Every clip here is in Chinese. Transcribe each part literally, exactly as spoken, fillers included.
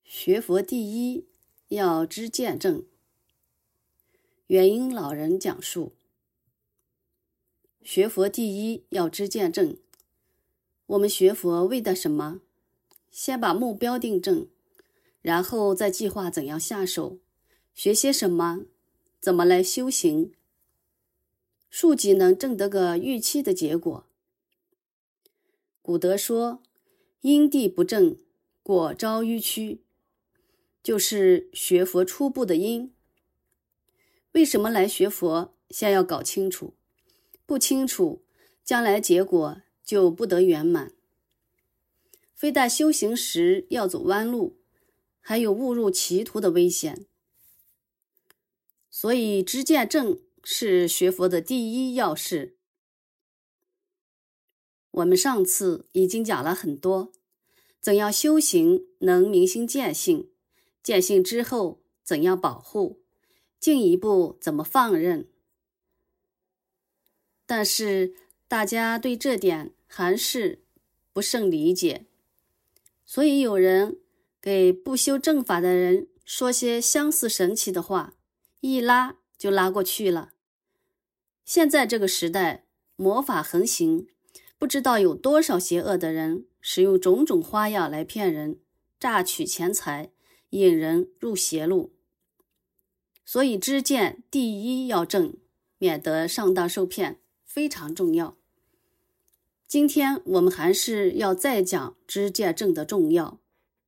学佛第一要知见正。元婴老人讲述，学佛第一要知见正。我们学佛为的什么？先把目标定正，然后再计划怎样下手，学些什么，怎么来修行，庶几能挣得个预期的结果。古德说，因地不正，果招迂曲，就是学佛初步的因。为什么来学佛，先要搞清楚，不清楚，将来结果就不得圆满。非但修行时要走弯路，还有误入歧途的危险。所以知见正是学佛的第一要事。我们上次已经讲了很多，怎样修行能明心见性，见性之后怎样保护，进一步怎么放任。但是大家对这点还是不甚理解，所以有人给不修正法的人说些相似神奇的话，一拉就拉过去了。现在这个时代魔法横行，不知道有多少邪恶的人使用种种花样来骗人，榨取钱财，引人入邪路。所以知见第一要正，免得上当受骗，非常重要。今天我们还是要再讲知见正的重要。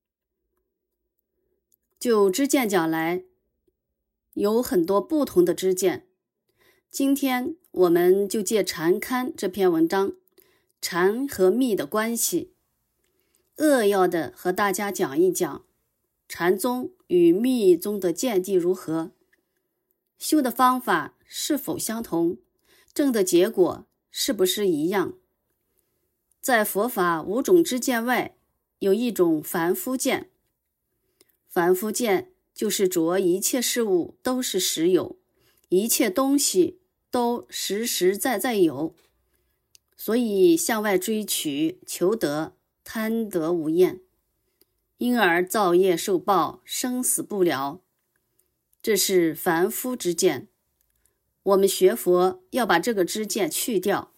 就知见讲来，有很多不同的知见。今天我们就借禅刊这篇文章，禅和密的关系，扼要的和大家讲一讲禅宗与密宗的见地如何，修的方法是否相同，证的结果是不是一样。在佛法五种知见外，有一种凡夫见。凡夫见就是着一切事物都是实有，一切东西都实实在在有，所以向外追取求得，贪得无厌，因而造业受报，生死不了。这是凡夫之见。我们学佛要把这个知见去掉。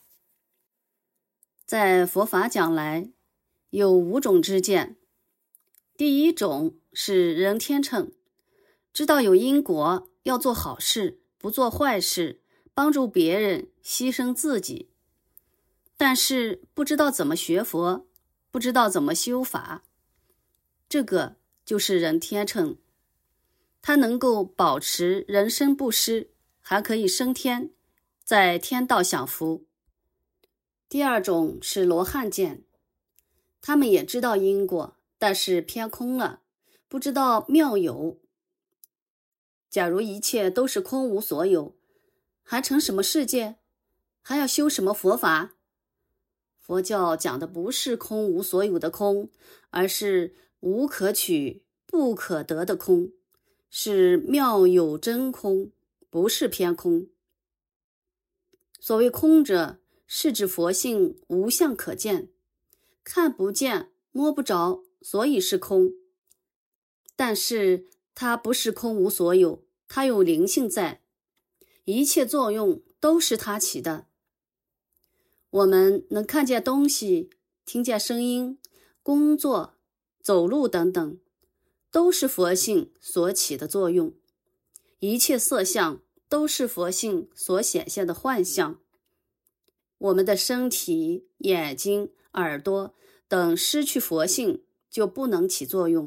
在佛法讲来，有五种知见。第一种是人天秤，知道有因果，要做好事，不做坏事，帮助别人，牺牲自己。但是不知道怎么学佛，不知道怎么修法，这个就是人天秤。它能够保持人身不失，还可以升天，在天道享福。第二种是罗汉见，他们也知道因果，但是偏空了，不知道妙有。假如一切都是空无所有，还成什么世界？还要修什么佛法？佛教讲的不是空无所有的空，而是无可取、不可得的空，是妙有真空，不是偏空。所谓空者，是指佛性无相可见，看不见，摸不着，所以是空。但是它不是空无所有，它有灵性在，一切作用都是它起的。我们能看见东西，听见声音，工作、走路等等，都是佛性所起的作用。一切色相都是佛性所显现的幻象。我们的身体、眼睛、耳朵等失去佛性，就不能起作用。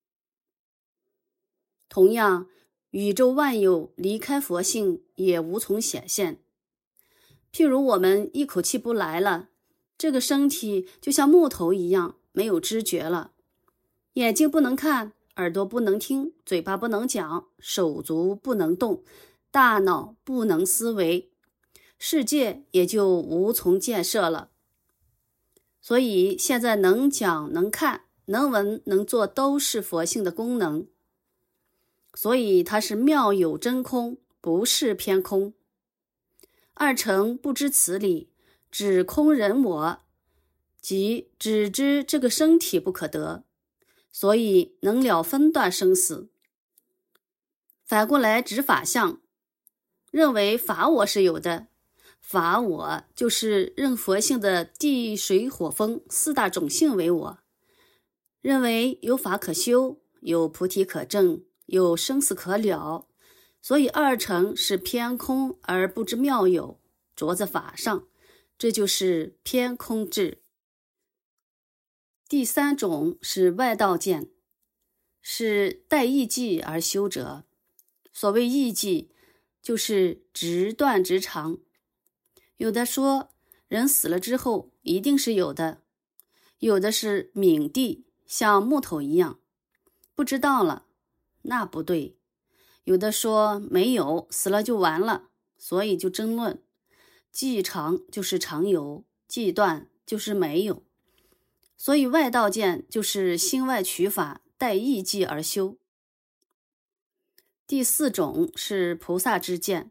同样，宇宙万有离开佛性也无从显现。譬如我们一口气不来了，这个身体就像木头一样，没有知觉了。眼睛不能看，耳朵不能听，嘴巴不能讲，手足不能动，大脑不能思维，世界也就无从建设了。所以现在能讲、能看、能闻、能做，都是佛性的功能。所以它是妙有真空，不是偏空。二乘不知此理，只空人我，即只知这个身体不可得， 所以能了分段生死。反过来指法相，认为法我是有的，法我就是认佛性的地水火风四大种性为我，认为有法可修，有菩提可证，有生死可了，所以二乘是偏空而不知妙有，着在法上，这就是偏空智。第三种是外道见，是待义寂而修者。所谓义寂，就是直断直长。有的说人死了之后一定是有的，有的是冥地，像木头一样，不知道了，那不对。有的说没有，死了就完了，所以就争论。寂长就是常有，寂断就是没有。所以外道见就是心外取法，待义寂而修。第四种是菩萨之见，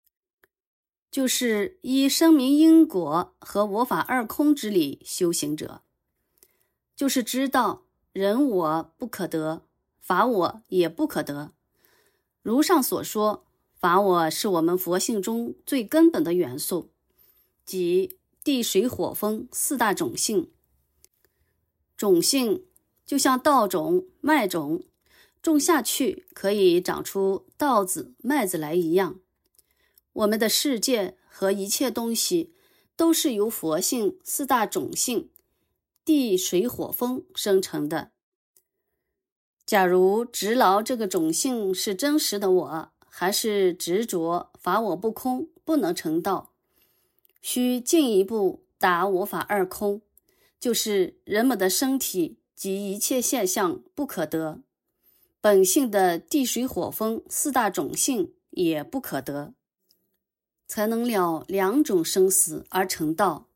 就是依声明因果和我法二空之理修行者，就是知道人我不可得，法我也不可得。如上所说，法我是我们佛性中最根本的元素，即地水火风四大种性。种性就像稻种、麦种，种下去可以长出稻子、麦子来一样。我们的世界和一切东西都是由佛性四大种性地水火风生成的。假如执牢这个种性是真实的我，还是执着法我不空，不能成道，需进一步达我法二空，就是人们的身体及一切现象不可得，本性的地水火风四大种性也不可得，才能了两种生死而成道。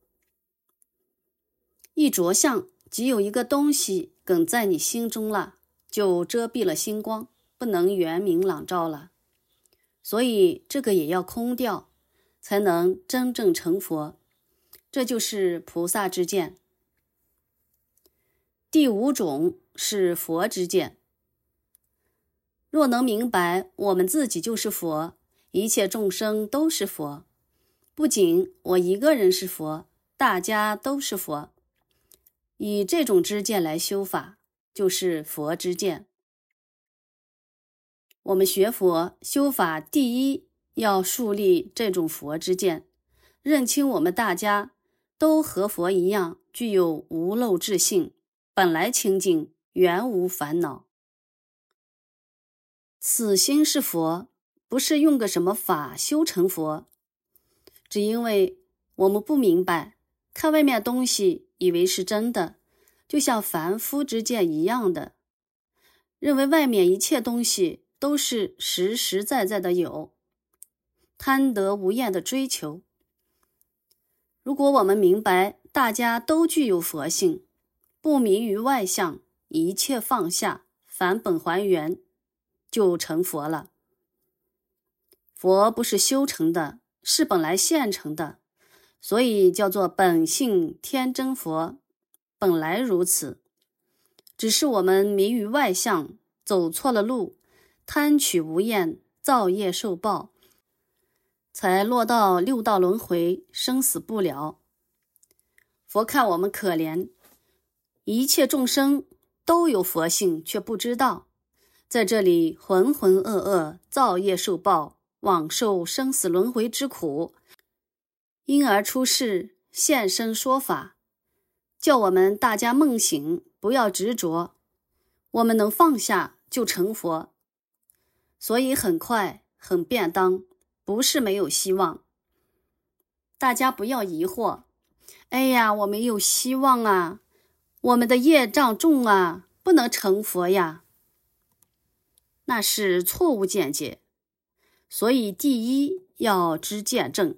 一着相，即有一个东西梗在你心中了，就遮蔽了星光，不能圆明朗照了。所以这个也要空掉，才能真正成佛。这就是菩萨之见。第五种是佛之见。若能明白我们自己就是佛，一切众生都是佛，不仅我一个人是佛，大家都是佛，以这种知见来修法，就是佛之见。我们学佛修法，第一要树立这种佛之见，认清我们大家都和佛一样，具有无漏智性，本来清净，原无烦恼。此心是佛，不是用个什么法修成佛，只因为我们不明白，看外面东西以为是真的，就像凡夫之见一样的，认为外面一切东西都是实实在在的有，贪得无厌的追求。如果我们明白大家都具有佛性，不迷于外相，一切放下，返本还原，就成佛了。佛不是修成的，是本来现成的，所以叫做本性天真佛，本来如此。只是我们迷于外相，走错了路，贪取无厌，造业受报，才落到六道轮回，生死不了。佛看我们可怜，一切众生都有佛性，却不知道，在这里浑浑噩噩，造业受报，枉受生死轮回之苦，因而出世现身说法，叫我们大家梦醒，不要执着，我们能放下就成佛。所以很快很便当，不是没有希望。大家不要疑惑，哎呀，我没有希望啊，我们的业障重啊，不能成佛呀。那是错误见解。所以第一要知见正。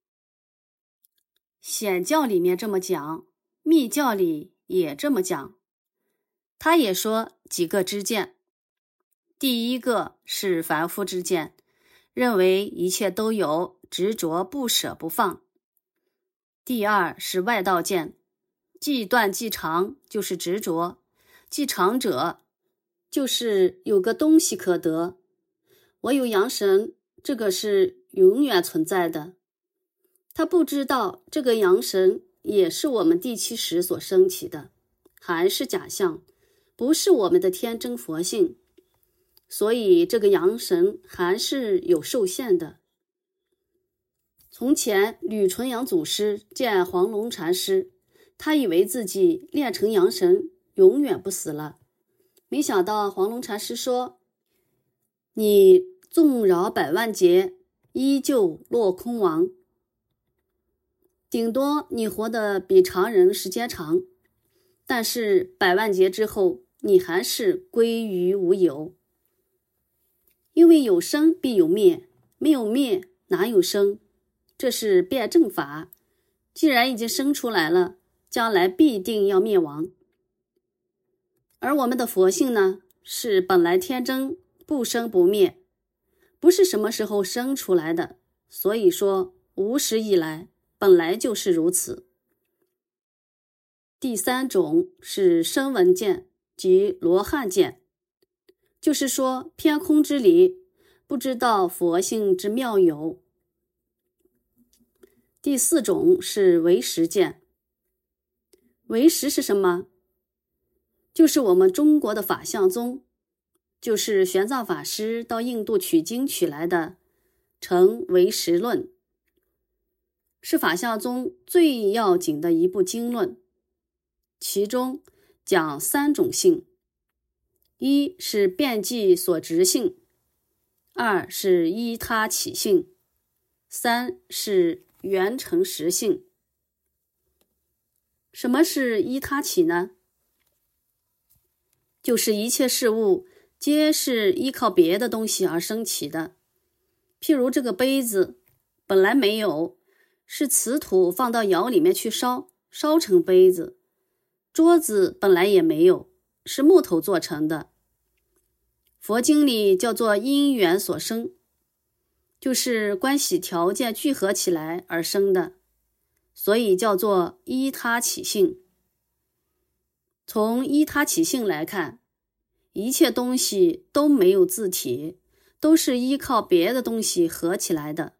显教里面这么讲，密教里也这么讲。他也说几个知见。第一个是凡夫之见，认为一切都有，执着不舍不放。第二是外道见，既断既长，就是执着，既长者就是有个东西可得。我有阳神，这个是永远存在的。他不知道这个阳神也是我们第七识所升起的，还是假象，不是我们的天真佛性，所以这个阳神还是有受限的。从前吕纯阳祖师见黄龙禅师，他以为自己练成阳神永远不死了，没想到黄龙禅师说，你纵扰百万劫，依旧落空亡。顶多你活得比常人时间长，但是百万劫之后，你还是归于无有。因为有生必有灭，没有灭哪有生？这是辩证法。既然已经生出来了，将来必定要灭亡。而我们的佛性呢，是本来天真，不生不灭，不是什么时候生出来的，所以说无始以来本来就是如此。第三种是声闻见即罗汉见，就是说偏空之理，不知道佛性之妙有。第四种是唯识见。唯识是什么？就是我们中国的法相宗，就是玄奘法师到印度取经取来的成唯识论，是法相宗最要紧的一部经论。其中讲三种性，一是遍计所执性，二是依他起性，三是缘成实性。什么是依他起呢？就是一切事物皆是依靠别的东西而生起的。譬如这个杯子本来没有，是瓷土放到窑里面去烧，烧成杯子。桌子本来也没有，是木头做成的。佛经里叫做因缘所生，就是关系条件聚合起来而生的，所以叫做依他起性。从依他起性来看，一切东西都没有自体，都是依靠别的东西合起来的。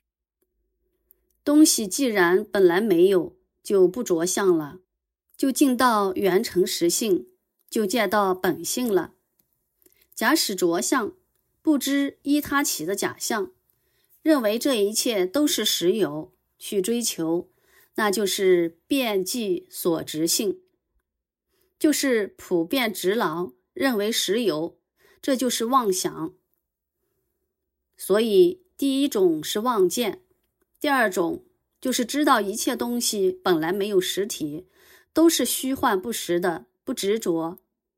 东西既然本来没有，就不着相了，就进到缘成实性，就见到本性了。假使着相，不知依他起的假象，认为这一切都是实有，去追求，那就是遍计所执性，就是普遍执劳，认为实有，这就是妄想。所以第一种是妄见，第二种就是知道一切东西本来没有实体，都是虚幻不实的，不执着。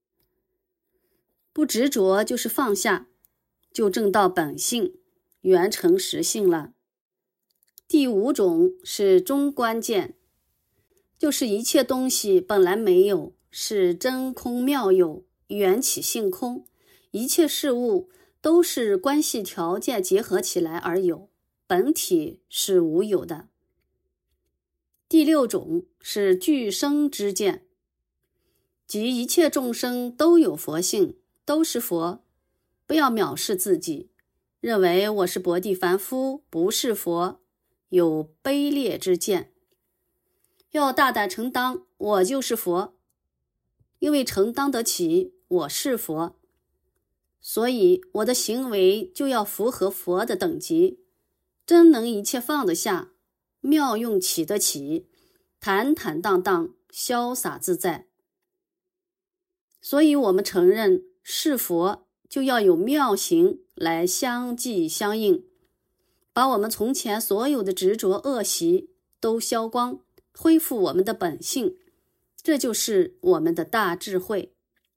不执着就是放下，就证到本性，缘成实性了。第五种是中观见，就是一切东西本来没有，是真空妙有，缘起性空，一切事物都是关系条件结合起来而有，本体是无有的。第六种是具生之见，即一切众生都有佛性，都是佛，不要藐视自己，认为我是薄地凡夫，不是佛，有卑劣之见。要大胆承当，我就是佛，因为承当得起我是佛，所以我的行为就要符合佛的等级，真能一切放得下，妙用起得起，坦坦荡荡，潇洒自在。所以我们承认是佛，就要有妙行来相继相应，把我们从前所有的执着恶习都消光，恢复我们的本性，这就是我们的大智慧。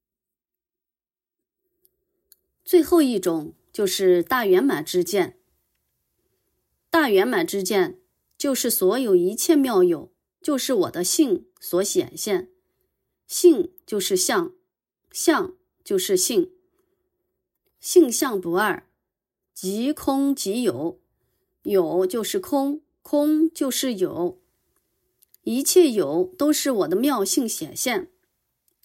最后一种就是大圆满之见。大圆满之见就是所有一切妙有，就是我的性所显现。性就是相，相就是性，性相不二，即空即有，有就是空，空就是有，一切有都是我的妙性显现，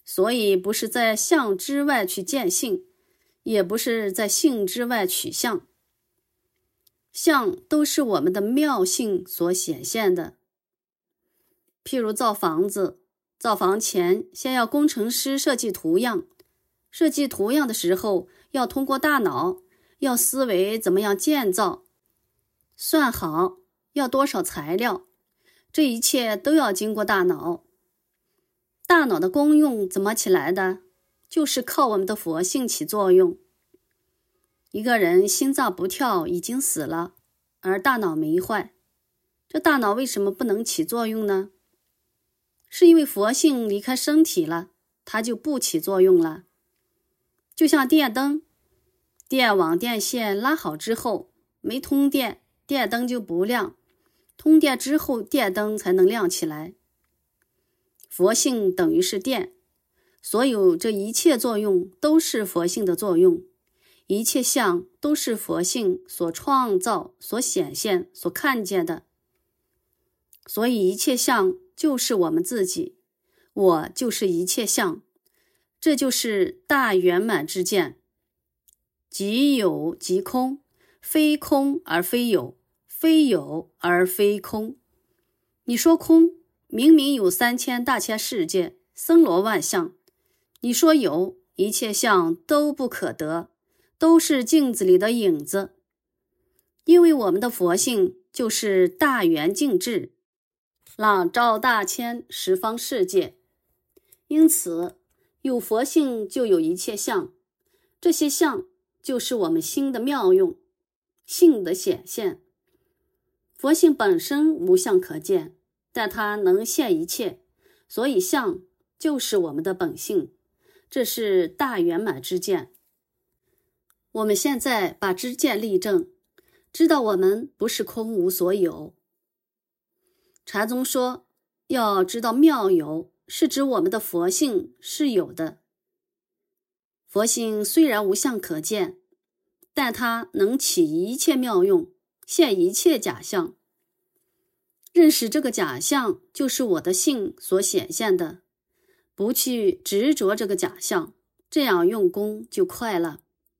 所以不是在相之外去见性，也不是在性之外取相。相都是我们的妙性所显现的。譬如造房子，造房前先要工程师设计图样，设计图样的时候要通过大脑，要思维怎么样建造，算好要多少材料，这一切都要经过大脑。大脑的功用怎么起来的？就是靠我们的佛性起作用。一个人心脏不跳已经死了，而大脑没坏，这大脑为什么不能起作用呢？是因为佛性离开身体了，它就不起作用了。就像电灯，电网电线拉好之后，没通电，电灯就不亮，通电之后电灯才能亮起来。佛性等于是电，所有这一切作用都是佛性的作用，一切相都是佛性所创造、所显现、所看见的。所以一切相就是我们自己，我就是一切相，这就是大圆满之见。即有即空，非空而非有，非有而非空。你说空，明明有三千大千世界，森罗万象；你说有，一切相都不可得，都是镜子里的影子。因为我们的佛性就是大圆净智，朗照大千十方世界，因此有佛性就有一切相，这些相就是我们心的妙用，性的显现。佛性本身无相可见，但它能现一切，所以相就是我们的本性，这是大圆满之见。我们现在把知见立正，知道我们不是空无所有。禅宗说，要知道妙有，是指我们的佛性是有的。佛性虽然无相可见，但它能起一切妙用，现一切假象。认识这个假象就是我的性所显现的，不去执着这个假象，这样用功就快了。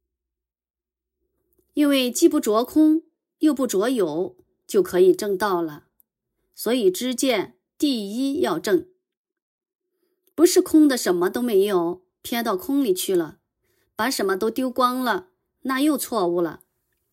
因为既不着空，又不着有，就可以证道了。所以知见第一要正，不是空的什么都没有，偏到空里去了，把什么都丢光了，那又错误了。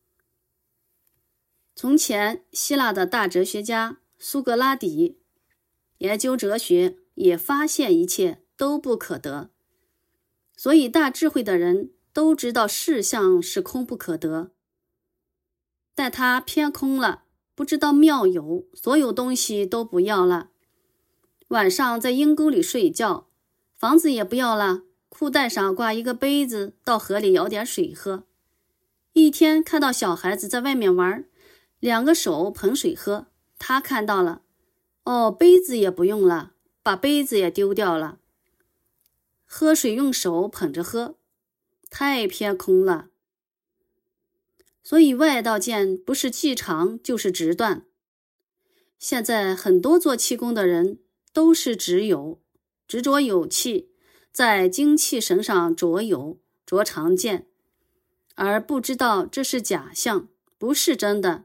从前希腊的大哲学家苏格拉底研究哲学，也发现一切都不可得，所以大智慧的人都知道事相是空不可得，但他偏空了，不知道妙有，所有东西都不要了。晚上在阴沟里睡觉，房子也不要了，裤带上挂一个杯子，到河里舀点水喝。一天看到小孩子在外面玩，两个手捧水喝，他看到了，哦，杯子也不用了，把杯子也丢掉了。喝水用手捧着喝，太偏空了。所以外道见不是气长就是直断。现在很多做气功的人都是执有，执着有气，在精气神上着有，着常见，而不知道这是假象，不是真的。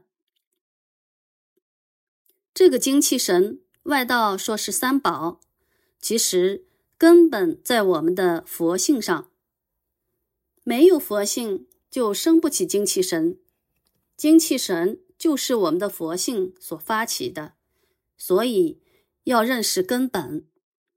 这个精气神，外道说是三宝，其实根本在我们的佛性上。没有佛性，就生不起精气神，精气神就是我们的佛性所发起的，所以要认识根本。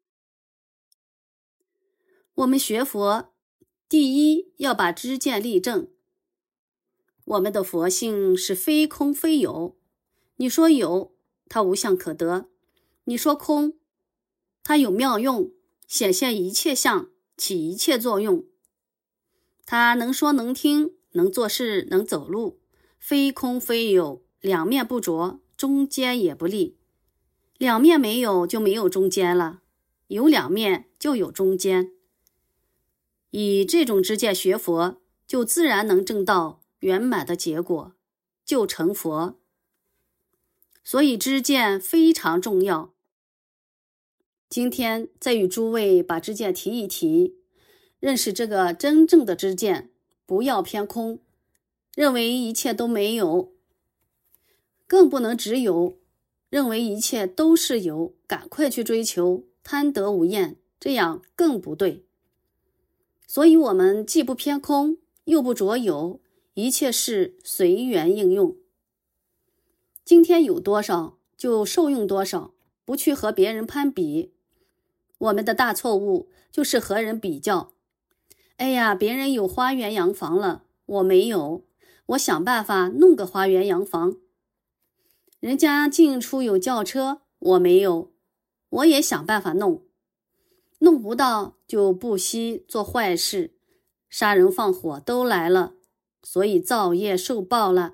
我们学佛，第一要把知见立正。我们的佛性是非空非有，你说有，它无相可得；你说空，它有妙用，显现一切相，起一切作用。它能说能听，能做事，能走路，非空非有，两面不着，中间也不立。两面没有就没有中间了，有两面就有中间。以这种知见学佛，就自然能证到圆满的结果，就成佛。所以知见非常重要。 今天再与诸位把知见提一提，认识这个真正的知见，不要偏空，认为一切都没有，更不能只有，认为一切都是有，赶快去追求，贪得无厌，这样更不对。所以我们既不偏空，又不着有，一切事随缘应用。今天有多少就受用多少，不去和别人攀比。我们的大错误就是和人比较。哎呀，别人有花园洋房了，我没有，我想办法弄个花园洋房。人家进出有轿车，我没有，我也想办法弄。弄不到就不惜做坏事，杀人放火都来了，所以造业受报了。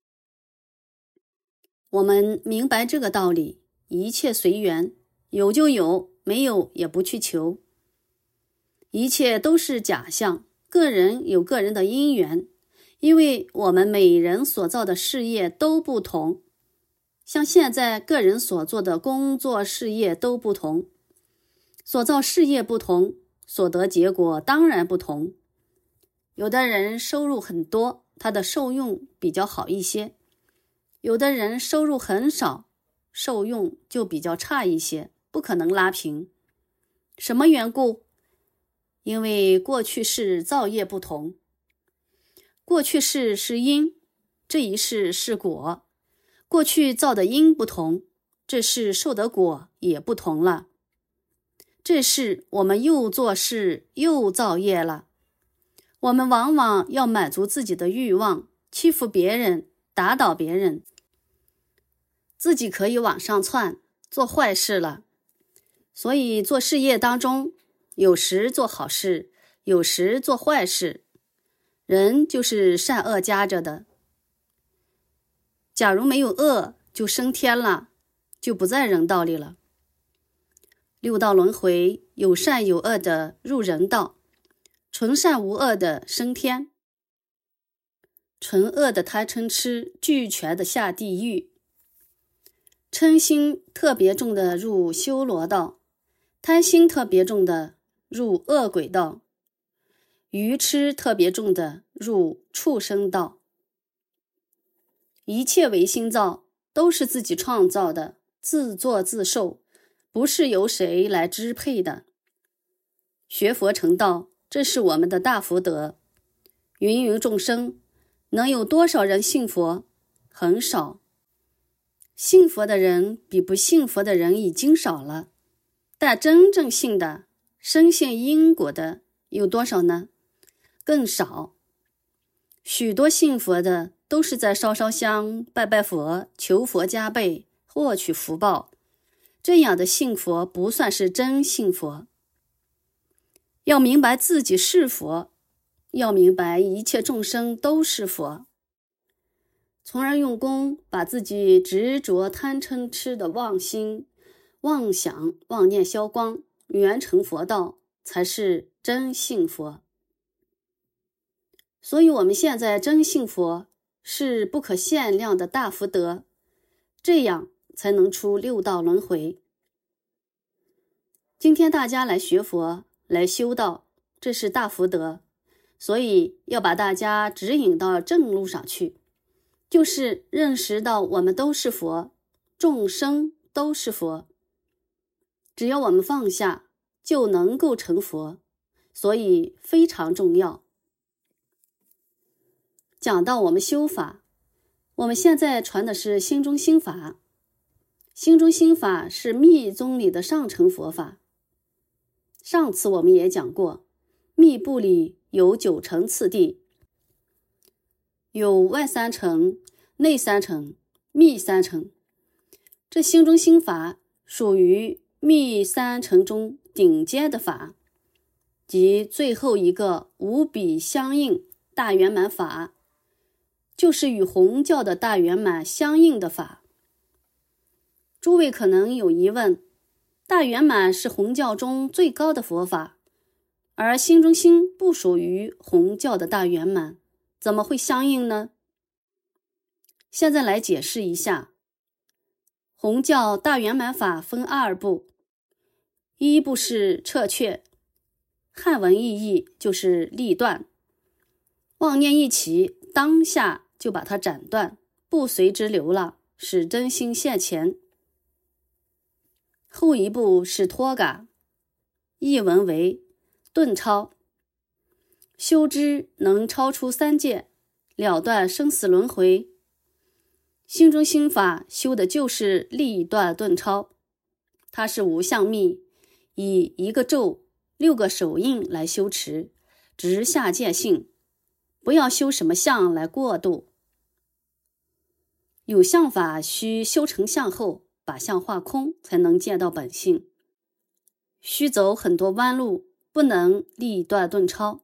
我们明白这个道理，一切随缘，有就有，没有也不去求。一切都是假象，个人有个人的因缘，因为我们每人所造的事业都不同，像现在个人所做的工作事业都不同，所造事业不同，所得结果当然不同。有的人收入很多，他的受用比较好一些，有的人收入很少，受用就比较差一些，不可能拉平。什么缘故？因为过去世造业不同。过去世是因，这一世是果。过去造的因不同，这世受的果也不同了。这世我们又做事又造业了。我们往往要满足自己的欲望，欺负别人，打倒别人，自己可以往上窜，做坏事了。所以做事业当中，有时做好事，有时做坏事。人就是善恶夹着的。假如没有恶，就升天了，就不在人道里了。六道轮回，有善有恶的入人道，纯善无恶的升天，纯恶的贪嗔痴俱全的下地狱，嗔心特别重的入修罗道，贪心特别重的入恶鬼道，愚痴特别重的入畜生道。一切唯心造，都是自己创造的，自作自受，不是由谁来支配的。学佛成道，这是我们的大福德。芸芸众生，能有多少人信佛？很少。信佛的人比不信佛的人已经少了，但真正信的、深信因果的有多少呢？更少。许多信佛的都是在烧烧香、拜拜佛，求佛加倍，获取福报。这样的信佛不算是真信佛。要明白自己是佛，要明白一切众生都是佛，从而用功把自己执着贪嗔痴的妄心、妄想、妄念消光，圆成佛道，才是真信佛。所以我们现在真信佛是不可限量的大福德，这样才能出六道轮回。今天大家来学佛，来修道，这是大福德，所以要把大家指引到正路上去，就是认识到我们都是佛，众生都是佛。只要我们放下，就能够成佛，所以非常重要。讲到我们修法，我们现在传的是心中心法。心中心法是密宗里的上乘佛法。上次我们也讲过，密部里有九层次第，有外三层、内三层、密三层。这心中心法属于密三层中顶尖的法，即最后一个无比相应大圆满法，就是与弘教的大圆满相应的法。诸位可能有疑问，大圆满是弘教中最高的佛法，而心中心不属于弘教的大圆满，怎么会相应呢？现在来解释一下。弘教大圆满法分二部， 一部是彻却，汉文意义就是立断。妄念一起，当下就把它斩断，不随之流了，使真心现前。后一部是脱嘎，译文为顿超，修之能超出三界，了断生死轮回。心中心法修的就是立断顿超，它是无相密，以一个咒六个手印来修持，直下界性，不要修什么相来过渡。有相法需修成相后，把相化空，才能见到本性。需走很多弯路，不能立断顿超。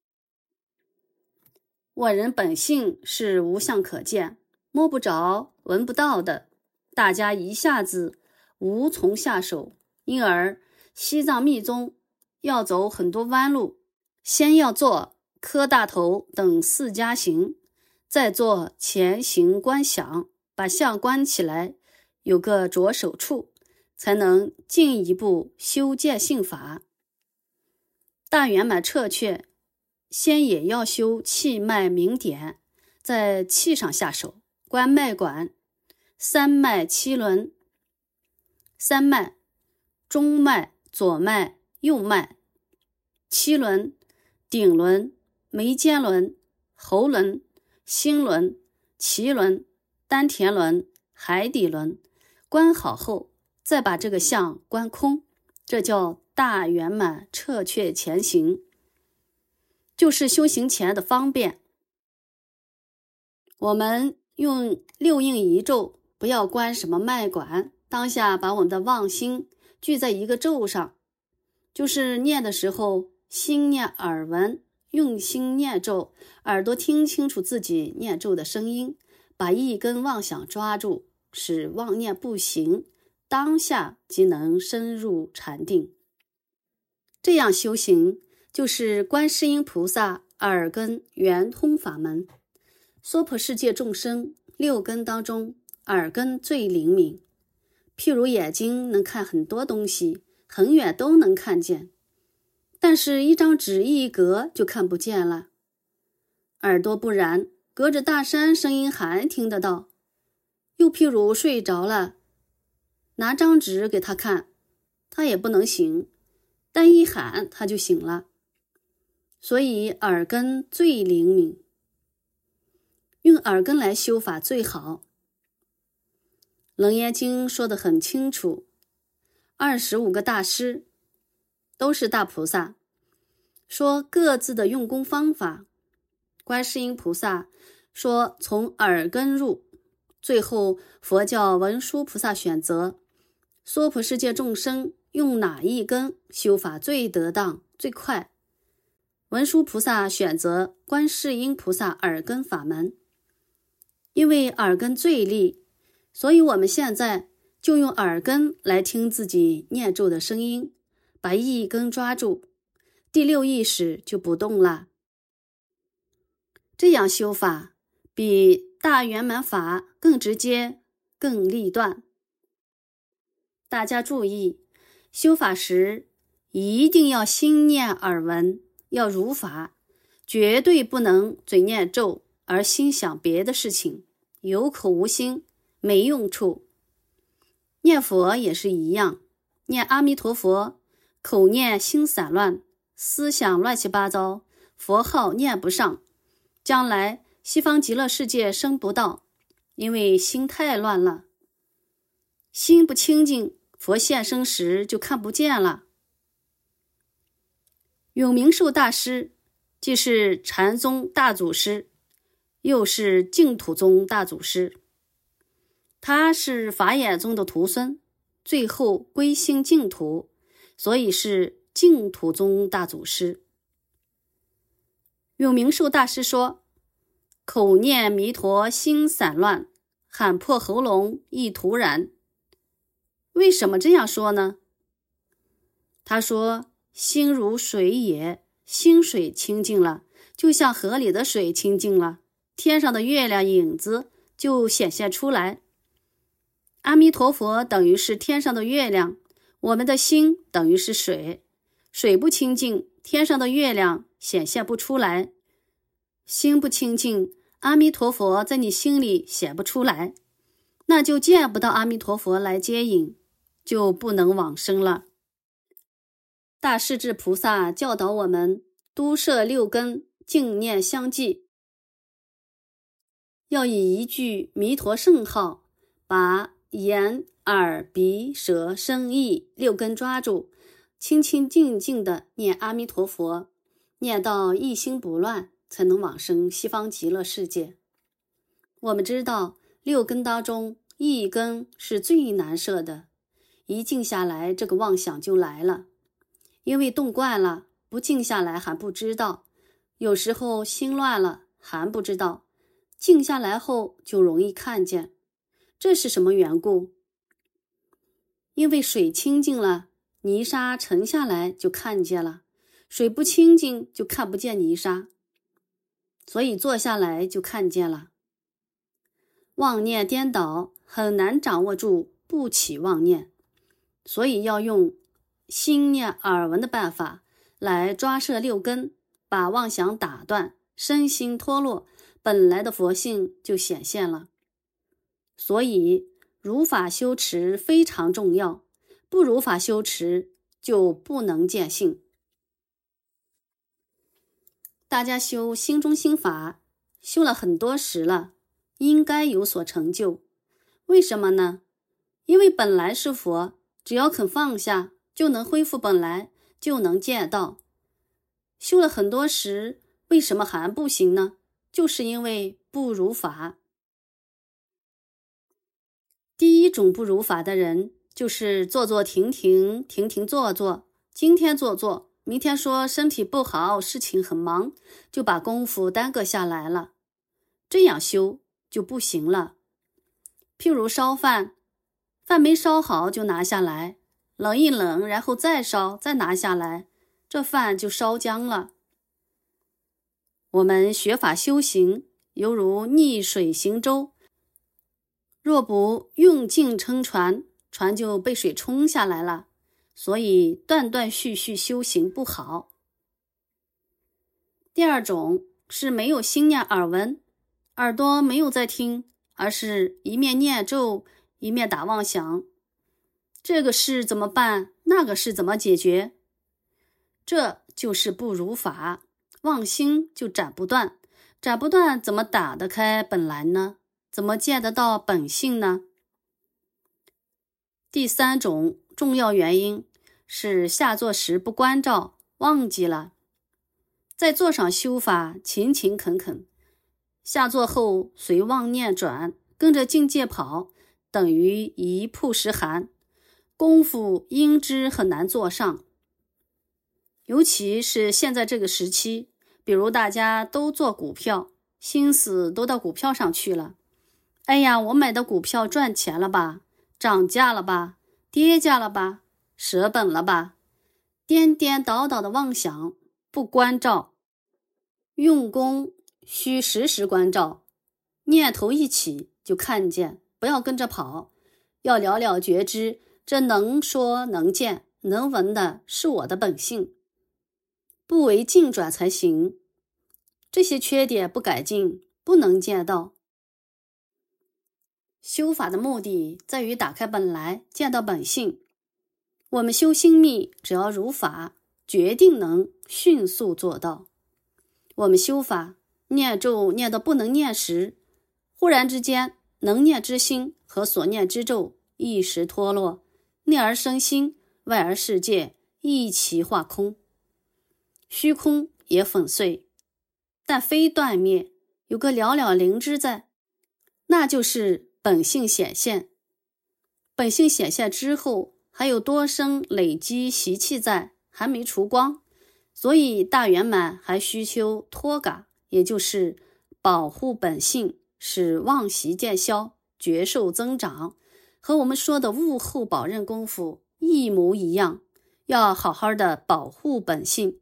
我人本性是无相可见，摸不着闻不到的，大家一下子无从下手，因而西藏密宗要走很多弯路，先要做磕大头等四加行，再做前行观想，把相关起来，有个着手处，才能进一步修戒性法。大圆满彻却，先也要修气脉明点，在气上下手，观脉管，三脉七轮。三脉，中脉、左脉、右脉；七轮，顶轮、眉间轮、喉轮、心轮、脐轮、丹田轮、海底轮。观好后，再把这个相观空，这叫大圆满彻却前行，就是修行前的方便。我们用六应一咒，不要观什么脉管，当下把我们的妄心聚在一个咒上，就是念的时候心念耳闻，用心念咒，耳朵听清楚自己念咒的声音，把一根妄想抓住，使妄念不行，当下即能深入禅定。这样修行就是观世音菩萨耳根圆通法门。娑婆世界众生六根当中，耳根最灵敏，譬如眼睛能看很多东西，很远都能看见，但是一张纸一隔就看不见了。耳朵不然，隔着大山声音还听得到。又譬如睡着了，拿张纸给他看，他也不能醒，但一喊他就醒了。所以耳根最灵敏，用耳根来修法最好。楞严经说得很清楚，二十五个大师都是大菩萨，说各自的用功方法。观世音菩萨说从耳根入，最后佛教文殊菩萨选择娑婆世界众生用哪一根修法最得当最快。文殊菩萨选择观世音菩萨耳根法门，因为耳根最利，所以我们现在就用耳根来听自己念咒的声音，把一根抓住，第六意识就不动了。这样修法比大圆满法更直接，更立断。大家注意，修法时一定要心念耳闻，要如法，绝对不能嘴念咒而心想别的事情，有口无心，没用处。念佛也是一样，念阿弥陀佛，口念心散乱，思想乱七八糟，佛号念不上，将来西方极乐世界升不到，因为心太乱了。心不清净，佛现身时就看不见了。永明寿大师既是禅宗大祖师，又是净土宗大祖师，他是法眼宗的徒孙，最后归心净土，所以是净土宗大祖师。永明寿大师说，口念弥陀心散乱，喊破喉咙亦徒然。为什么这样说呢？他说，心如水也，心水清净了，就像河里的水清净了，天上的月亮影子就显现出来。阿弥陀佛等于是天上的月亮， 我们的心等于是水，水不清净，天上的月亮显现不出来；心不清净，阿弥陀佛在你心里显不出来，那就见不到阿弥陀佛来接引，就不能往生了。大势至菩萨教导我们都摄六根，净念相继，要以一句弥陀圣号把眼、耳、鼻、舌、身、意六根抓住，清清净净地念阿弥陀佛，念到一心不乱，才能往生西方极乐世界。我们知道六根当中一根是最难摄的，一静下来这个妄想就来了，因为动惯了，不静下来还不知道，有时候心乱了还不知道，静下来后就容易看见。这是什么缘故？因为水清净了，泥沙沉下来就看见了，水不清净就看不见泥沙，所以坐下来就看见了。妄念颠倒，很难掌握住不起妄念，所以要用心念耳闻的办法来抓摄六根，把妄想打断，身心脱落，本来的佛性就显现了。所以如法修持非常重要，不如法修持就不能见性。大家修心中心法，修了很多时了，应该有所成就。为什么呢？因为本来是佛，只要肯放下，就能恢复本来，就能见到。修了很多时，为什么还不行呢？就是因为不如法。第一种不如法的人，就是坐坐停停，停停坐坐，今天坐坐，明天说身体不好，事情很忙，就把功夫耽搁下来了。这样修就不行了。譬如烧饭，饭没烧好就拿下来，冷一冷，然后再烧，再拿下来，这饭就烧僵了。我们学法修行，犹如逆水行舟，若不用劲撑船，船就被水冲下来了，所以断断续续修行不好。第二种是没有心念耳闻，耳朵没有在听，而是一面念咒，一面打妄想。这个事怎么办？那个事怎么解决？这就是不如法，妄心就斩不断，斩不断怎么打得开本来呢？怎么见得到本性呢？第三种重要原因是下座时不关照，忘记了。在座上修法勤勤恳恳，下座后随妄念转，跟着境界跑，等于一曝十寒，功夫应知很难做上。尤其是现在这个时期，比如大家都做股票，心思都到股票上去了。哎呀，我买的股票赚钱了吧？涨价了吧？跌价了吧？舍本了吧？颠颠倒倒的妄想，不关照。用功需时时关照，念头一起就看见，不要跟着跑，要了了觉知，这能说能见能闻的是我的本性，不为境转才行。这些缺点不改进，不能见到。修法的目的在于打开本来，见到本性。我们修心密，只要如法，决定能迅速做到。我们修法念咒念到不能念时，忽然之间能念之心和所念之咒一时脱落，内而生心，外而世界一齐化空，虚空也粉碎，但非断灭，有个了了灵知在，那就是本性显现。本性显现之后，还有多生累积习气在，还没除光，所以大圆满还需修脱嘎，也就是保护本性，使妄习渐消，觉受增长，和我们说的物后保任功夫一模一样，要好好的保护本性。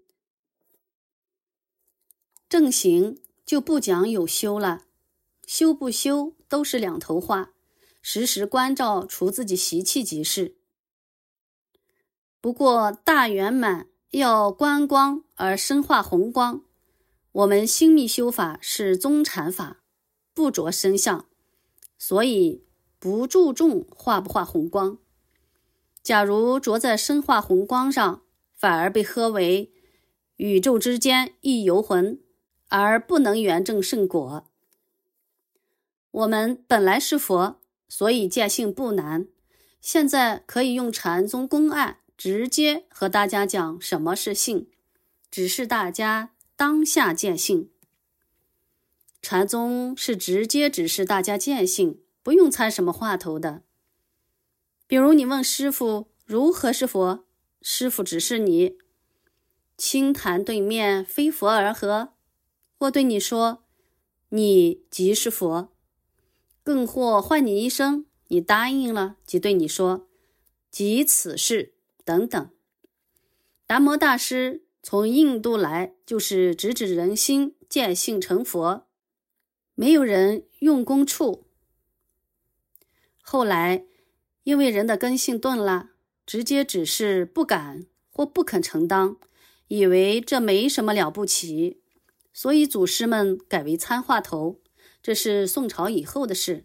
正行就不讲有修了，修不修都是两头话，时时关照除自己习气即是。 不过大圆满要观光而深化宏光，我们心密修法是宗禅法，不着身相，所以不注重画不画宏光。假如着在深化宏光上，反而被呵为宇宙之间一游魂，而不能圆正圣果。我们本来是佛，所以见性不难。现在可以用禅宗公案直接和大家讲什么是性，只是大家当下见性。禅宗是直接指示大家见性，不用参什么话头的。比如你问师父如何是佛，师父指示你清潭对面非佛而何，或对你说你即是佛，更或唤你一声，你答应了，即对你说即此事等等。达摩大师从印度来，就是直指人心，见性成佛，没有人用功处。后来因为人的根性钝了，直接指示不敢或不肯承当，以为这没什么了不起，所以祖师们改为参话头，这是宋朝以后的事。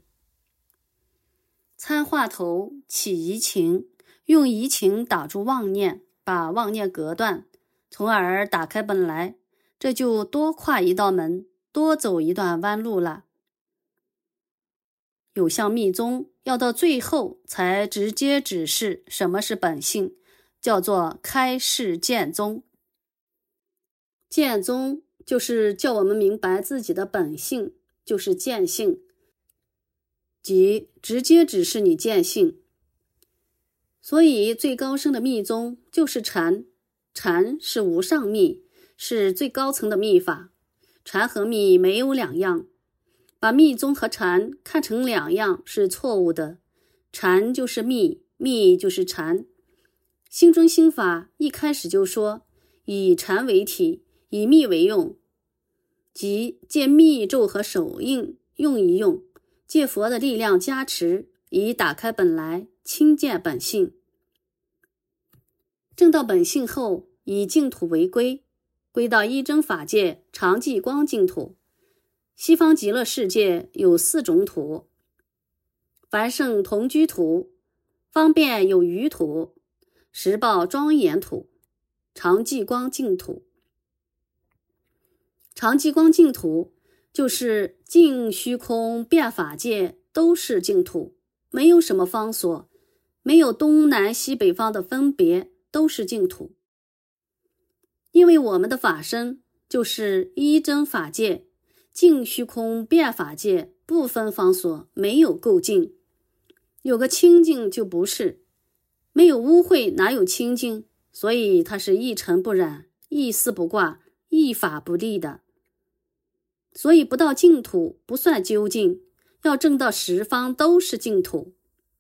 参话头起疑情，用疑情打住妄念，把妄念隔断，从而打开本来，这就多跨一道门，多走一段弯路了。有像密宗要到最后才直接指示什么是本性，叫做开示见宗。见宗就是叫我们明白自己的本性，就是见性，即直接指示你见性。所以最高深的密宗就是禅，禅是无上密，是最高层的密法，禅和密没有两样。把密宗和禅看成两样是错误的，禅就是密，密就是禅。心中心法一开始就说以禅为体，以密为用，即借密咒和手印用一用，借佛的力量加持，以打开本来，亲见本性。证到本性后，以净土为归，归到一真法界常寂光净土。西方极乐世界有四种土：凡圣同居土、方便有余土、实报庄严土、常寂光净土。常寂光净土就是净虚空遍法界都是净土，没有什么方所，没有东南西北方的分别，都是净土。因为我们的法身就是一真法界，净虚空遍法界不分方所，没有垢净。有个清净就不是，没有污秽哪有清净？所以它是一尘不染，一丝不挂，一法不立的。所以不到净土不算究竟，要证到十方都是净土。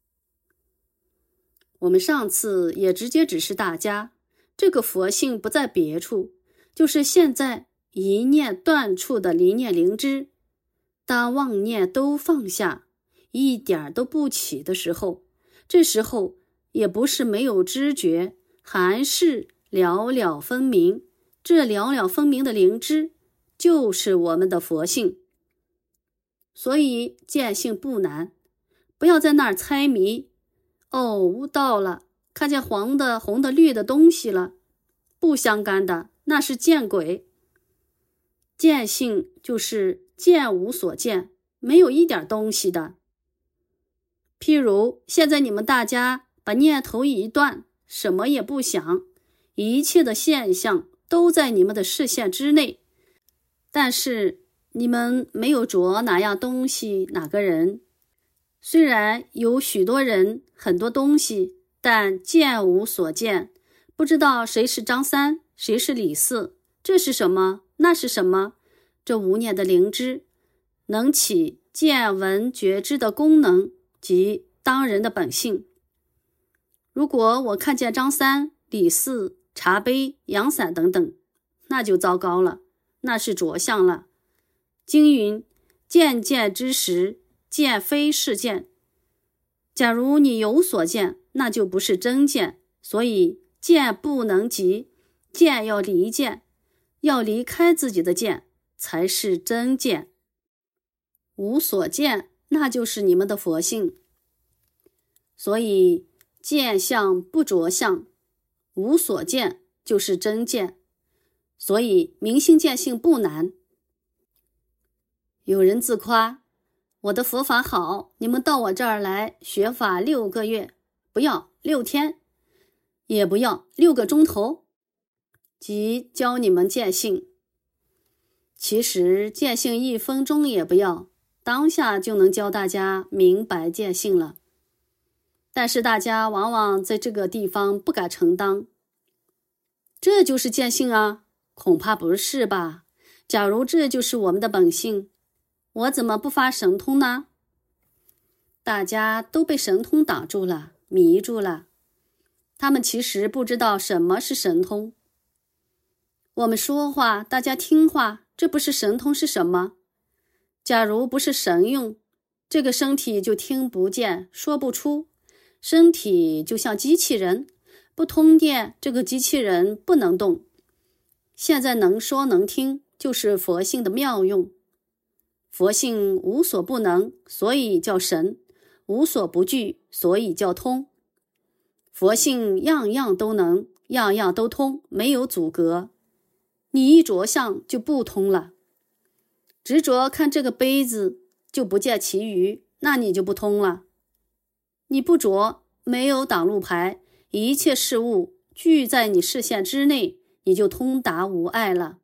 我们上次也直接指示大家，这个佛性不在别处，就是现在一念断处的离念灵知。当妄念都放下，一点都不起的时候，这时候也不是没有知觉，还是了了分明。这了了分明的灵知就是我们的佛性。所以见性不难，不要在那儿猜谜。哦，悟到了，看见黄的、红的、绿的东西了，不相干的，那是见鬼。见性就是见无所见，没有一点东西的。譬如现在你们大家把念头一断，什么也不想，一切的现象都在你们的视线之内，但是你们没有着哪样东西哪个人。虽然有许多人很多东西，但见无所见，不知道谁是张三，谁是李四，这是什么，那是什么。这无念的灵知能起见闻觉知的功能，即当人的本性。如果我看见张三、李四、茶杯、阳伞等等，那就糟糕了，那是着相了。经云：见见之时，见非是见。假如你有所见，那就不是真见，所以见不能及，见要离见，要离开自己的见，才是真见。无所见，那就是你们的佛性。所以见相不着相，无所见就是真见。所以明心见性不难。有人自夸，我的佛法好，你们到我这儿来学法六个月，不要六天，也不要六个钟头，即教你们见性。其实见性一分钟也不要，当下就能教大家明白见性了。但是大家往往在这个地方不敢承当。这就是见性啊？恐怕不是吧？假如这就是我们的本性，我怎么不发神通呢？大家都被神通挡住了，迷住了。他们其实不知道什么是神通。我们说话，大家听话，这不是神通是什么？假如不是神用，这个身体就听不见，说不出。身体就像机器人，不通电，这个机器人不能动。现在能说能听，就是佛性的妙用。佛性无所不能，所以叫神；无所不具，所以叫通。佛性样样都能，样样都通，没有阻隔。你一着相就不通了。执着看这个杯子，就不见其余，那你就不通了。你不着，没有挡路牌，一切事物聚在你视线之内，你就通达无碍了。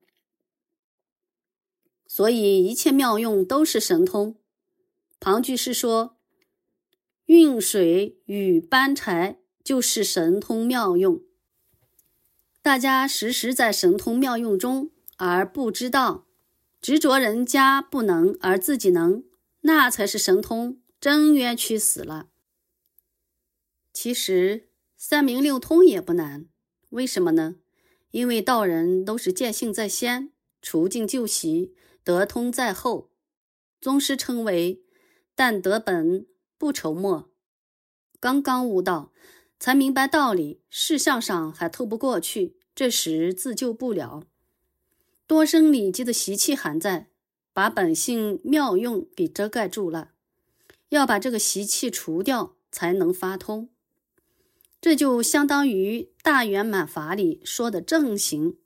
所以一切妙用都是神通。庞居士说，运水与搬柴就是神通妙用。大家时时在神通妙用中，而不知道，执着人家不能而自己能，那才是神通，真冤屈死了。其实三明六通也不难，为什么呢？因为道人都是见性在先，除尽旧习，得通在后。宗师称为但得本不愁末。刚刚悟道，才明白道理，事相上还透不过去，这时自救不了。多生里积的习气还在，把本性妙用给遮盖住了，要把这个习气除掉，才能发通。这就相当于大圆满法里说的正行。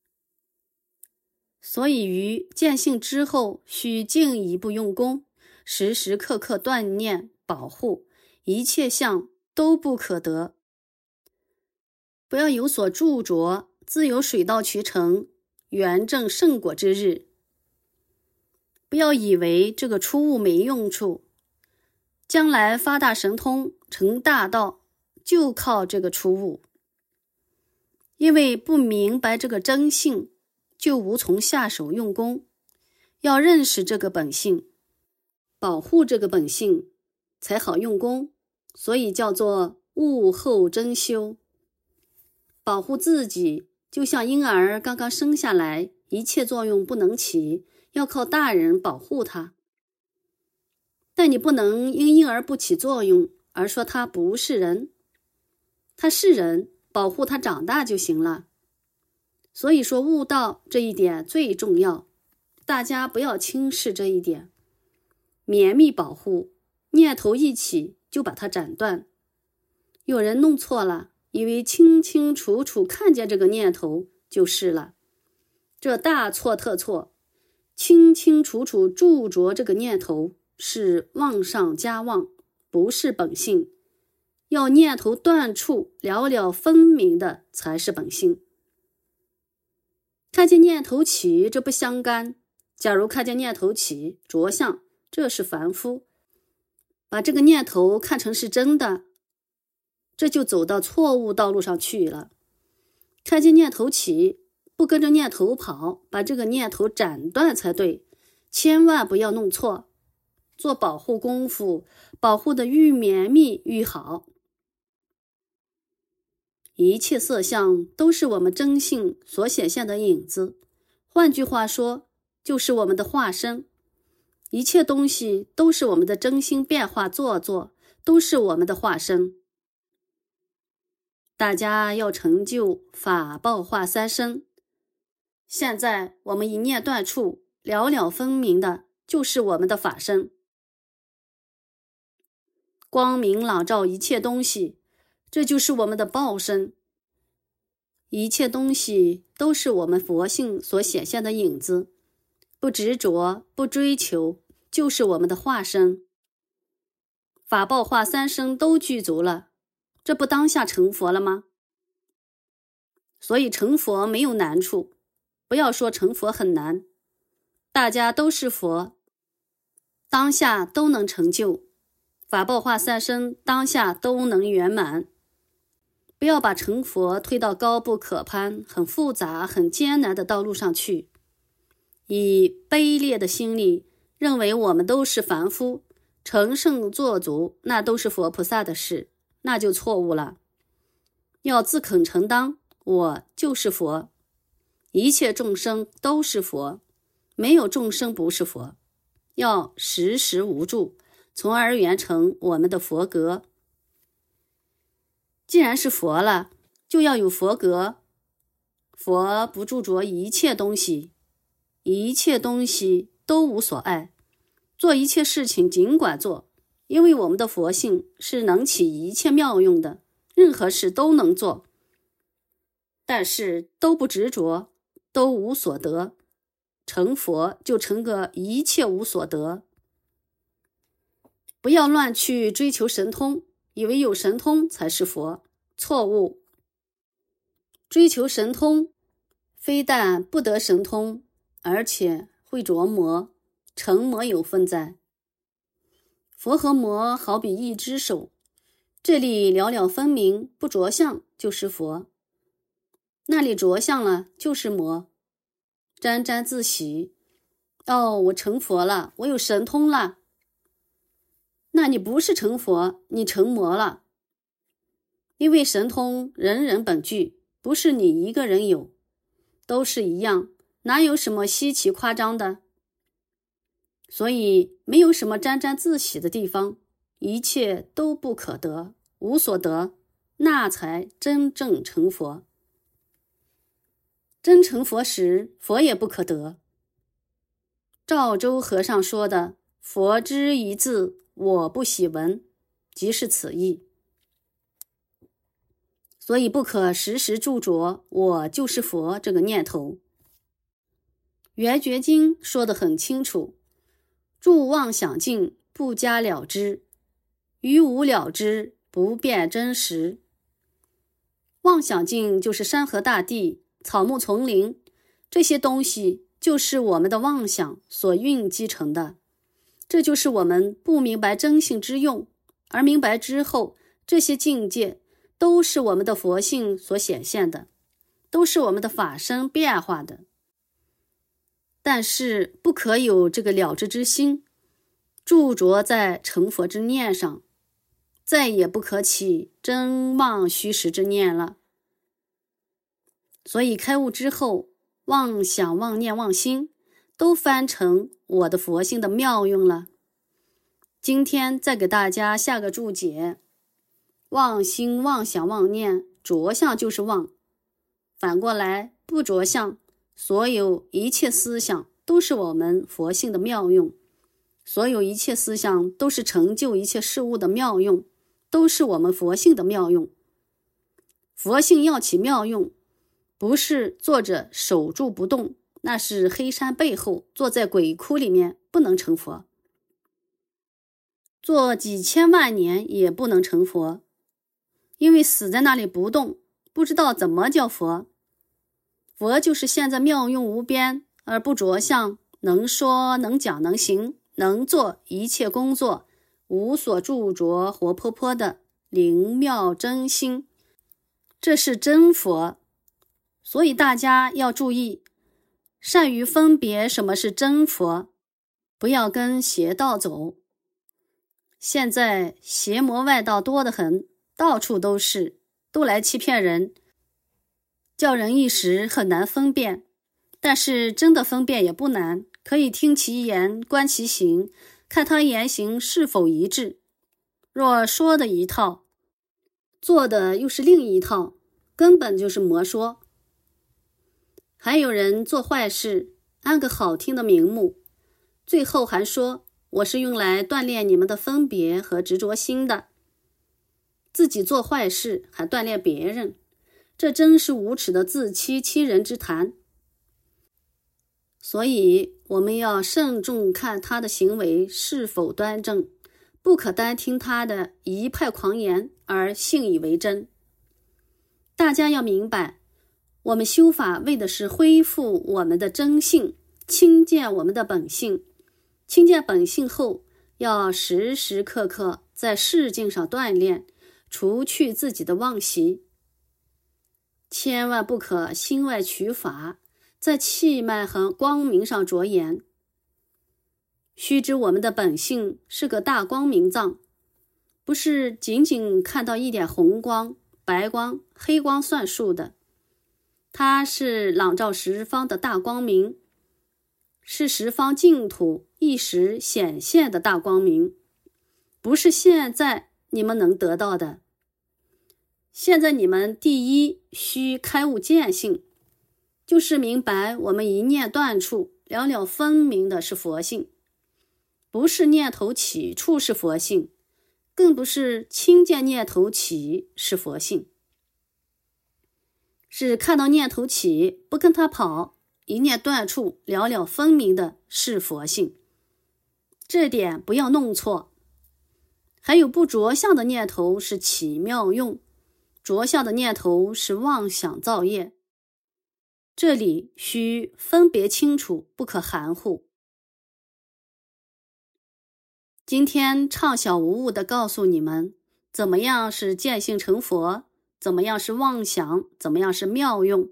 所以于见性之后，需进一步用功，时时刻刻锻炼保护，一切相都不可得。不要有所著着，自有水到渠成，圆正圣果之日。不要以为这个初悟没用处，将来发大神通成大道，就靠这个初悟。因为不明白这个真性，就无从下手用功。要认识这个本性，保护这个本性，才好用功。所以叫做悟后真修。保护自己，就像婴儿刚刚生下来，一切作用不能起，要靠大人保护他。但你不能因婴儿不起作用而说他不是人，他是人，保护他长大就行了。所以说悟道这一点最重要，大家不要轻视这一点。绵密保护，念头一起就把它斩断。有人弄错了，以为清清楚楚看见这个念头就是了，这大错特错。清清楚楚著着这个念头是妄上加妄，不是本性。要念头断处，了了分明的才是本性。看见念头起，这不相干。假如看见念头起，着相，这是凡夫。把这个念头看成是真的，这就走到错误道路上去了。看见念头起，不跟着念头跑，把这个念头斩断才对。千万不要弄错，做保护功夫，保护的愈绵密愈好。一切色相都是我们真性所显现的影子，换句话说，就是我们的化身。一切东西都是我们的真心变化做作，都是我们的化身。 大家要成就法报化三身。现在我们一念断处，了了分明的就是我们的法身，光明朗照一切东西，这就是我们的报身。一切东西都是我们佛性所显现的影子，不执着，不追求，就是我们的化身。法报化三身都具足了，这不当下成佛了吗？所以成佛没有难处，不要说成佛很难，大家都是佛，当下都能成就，法报化三身当下都能圆满。不要把成佛推到高不可攀、很复杂、很艰难的道路上去，以卑劣的心理认为我们都是凡夫，成圣做主那都是佛菩萨的事，那就错误了。要自肯承担，我就是佛，一切众生都是佛，没有众生不是佛。要时时无住，从而圆成我们的佛格。既然是佛了，就要有佛格。佛不著着一切东西，一切东西都无所爱，做一切事情尽管做，因为我们的佛性是能起一切妙用的，任何事都能做，但是都不执着，都无所得。成佛就成个一切无所得。不要乱去追求神通，以为有神通才是佛，错误。追求神通，非但不得神通，而且会着魔，成魔有分在。佛和魔好比一只手，这里了了分明，不着相就是佛，那里着相了就是魔。沾沾自喜，哦，我成佛了，我有神通了。那你不是成佛，你成魔了。因为神通人人本具，不是你一个人有，都是一样，哪有什么稀奇夸张的？所以没有什么沾沾自喜的地方，一切都不可得，无所得，那才真正成佛。真成佛时，佛也不可得。赵州和尚说的佛之一字，我不喜闻，即是此意。所以不可时时著着我就是佛这个念头。圆觉经说得很清楚，住妄想境，不加了知，于无了知，不辨真实。妄想境就是山河大地、草木丛林，这些东西就是我们的妄想所蕴积成的，这就是我们不明白真性之用，而明白之后，这些境界都是我们的佛性所显现的，都是我们的法身变化的。但是不可有这个了知之心，著着在成佛之念上，再也不可起真妄虚实之念了。所以开悟之后，妄想妄念妄心都翻成我的佛性的妙用了。今天再给大家下个注解，妄心妄想妄念，着相就是妄，反过来不着相，所有一切思想都是我们佛性的妙用，所有一切思想都是成就一切事物的妙用，都是我们佛性的妙用。佛性要起妙用，不是坐着守住不动，那是黑山背后坐在鬼窟里面，不能成佛。做几千万年也不能成佛，因为死在那里不动，不知道怎么叫佛。佛就是现在妙用无边，而不着相，能说能讲能行，能做一切工作，无所著着，活泼泼的灵妙真心，这是真佛。所以大家要注意，善于分别什么是真佛，不要跟邪道走。现在邪魔外道多得很，到处都是，都来欺骗人，叫人一时很难分辨。但是真的分辨也不难，可以听其言，观其行，看他言行是否一致。若说的一套， 做的又是另一套，根本就是魔说。还有人做坏事，安个好听的名目，最后还说我是用来锻炼你们的分别和执着心的，自己做坏事还锻炼别人，这真是无耻的自欺欺人之谈。所以我们要慎重看他的行为是否端正，不可单听他的一派狂言而信以为真。大家要明白，我们修法为的是恢复我们的真性，清见我们的本性。清见本性后，要时时刻刻在事境上锻炼，除去自己的妄习。千万不可心外取法，在气脉和光明上着眼。须知我们的本性是个大光明藏，不是仅仅看到一点红光、白光、黑光算数的。它是朗照十方的大光明，是十方净土一时显现的大光明，不是现在你们能得到的。现在你们第一需开悟见性，就是明白我们一念断处了了分明的是佛性，不是念头起处是佛性，更不是轻见念头起是佛性，是看到念头起不跟他跑，一念断处了了分明的是佛性。这点不要弄错。还有不着相的念头是起妙用，着相的念头是妄想造业，这里需分别清楚，不可含糊。今天畅晓无误地告诉你们，怎么样是见性成佛，怎么样是妄想，怎么样是妙用，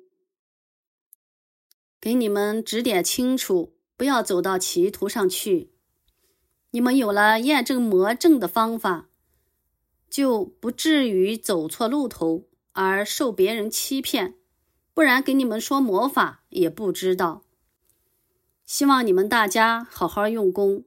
给你们指点清楚，不要走到歧途上去。你们有了验证魔证的方法，就不至于走错路头而受别人欺骗，不然给你们说魔法也不知道。希望你们大家好好用功。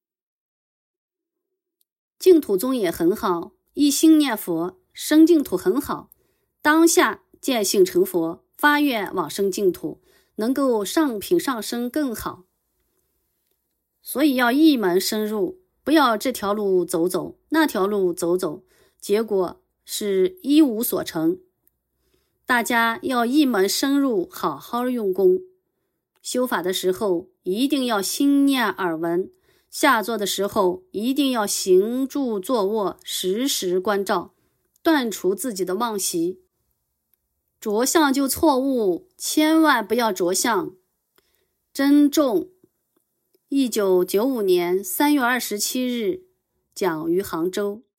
净土宗也很好，一心念佛，生净土很好，当下见性成佛，发愿往生净土，能够上品上升更好。所以要一门深入，不要这条路走走，那条路走走，结果是一无所成。大家要一门深入，好好用功。修法的时候一定要心念耳闻，下座的时候一定要行住坐卧时时关照，断除自己的妄习。着相就错误，千万不要着相。珍重。一九九五年三月二十七日，讲于杭州。